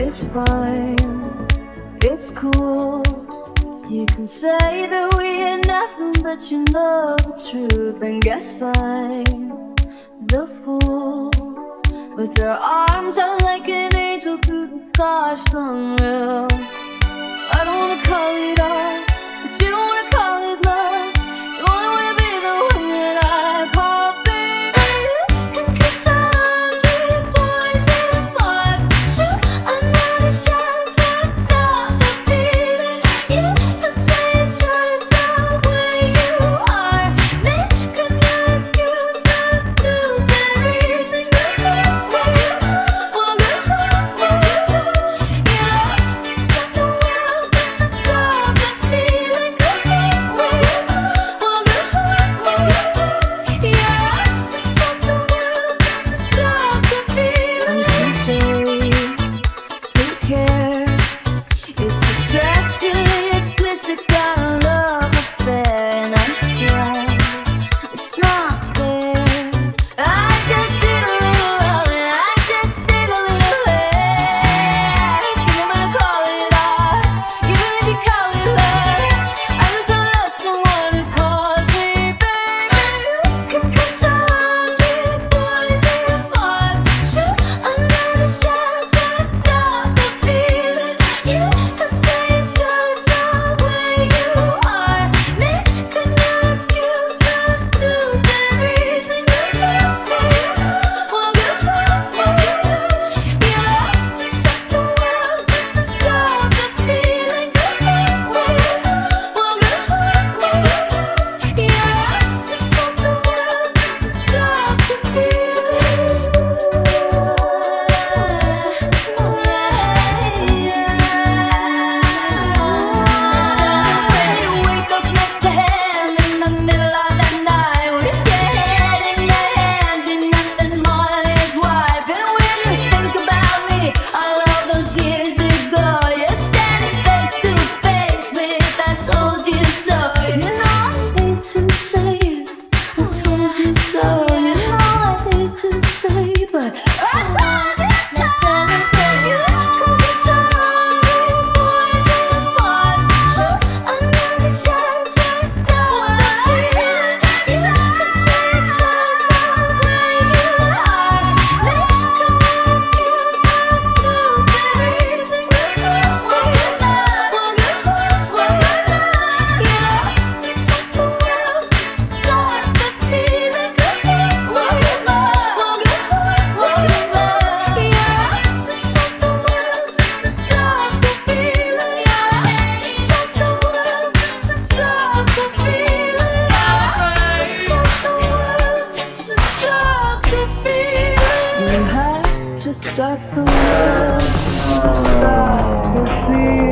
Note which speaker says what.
Speaker 1: It's fine, it's cool. You can say that we ain't nothing, but you know the truth. And guess I'm the fool. With your arms out like an angel through the car sunroof. I don't wanna call it art, but you don't wanna call it love. You only wanna be the one that I call baby. And 'cause I'm big boys and bars, shoot another shot to stop the feeling. You can say it's just the way you are, making your excuse the stupid reason you love me. Well, good luck with you. You love to stop the world just to stop the feeling. Good luck with you. Well, good luck with you. You love to stop the world just to stop the feeling. And you say, who cares? It's a sexually explicit kind of love affair, and I'm trying. It's not fair. I just need a little love, and I just need a little hair. You might call it art, even if you call it love. I just love someone who calls me baby. 'Cause I'm big boys and bars, shoot another shot to stop the feeling. You can say it's just the way you are, making your excuse the stupid reason you love me. Well, good luck with you. You love to stop the world just to stop the feeling. Good luck with you. Well, good luck with you. You love to stop the world just to stop the feeling. When you wake up next to him in the middle of the night, with your head in your hands, you're nothing more than his wife. And when you think about me, all of those years ago, you're standing face to face with I told you so. You know I hate to say it, I told you so. You know I hate to say it, but I told you so. You could be so big boys and bars, shoot another shot to stop the feeling. You can say it's just the way you are, making your excuse the stupid reason you love me. Well, good luck, well, good luck. You love to stop the world just to stop the feeling. Good luck, well, good luck, well, good luck, well, good luck. You love to stop the world just to stop the feeling. You love to stop the world just to stop the feeling. You love to stop the world just to stop the feeling. You have to stop the world just to stop the feeling.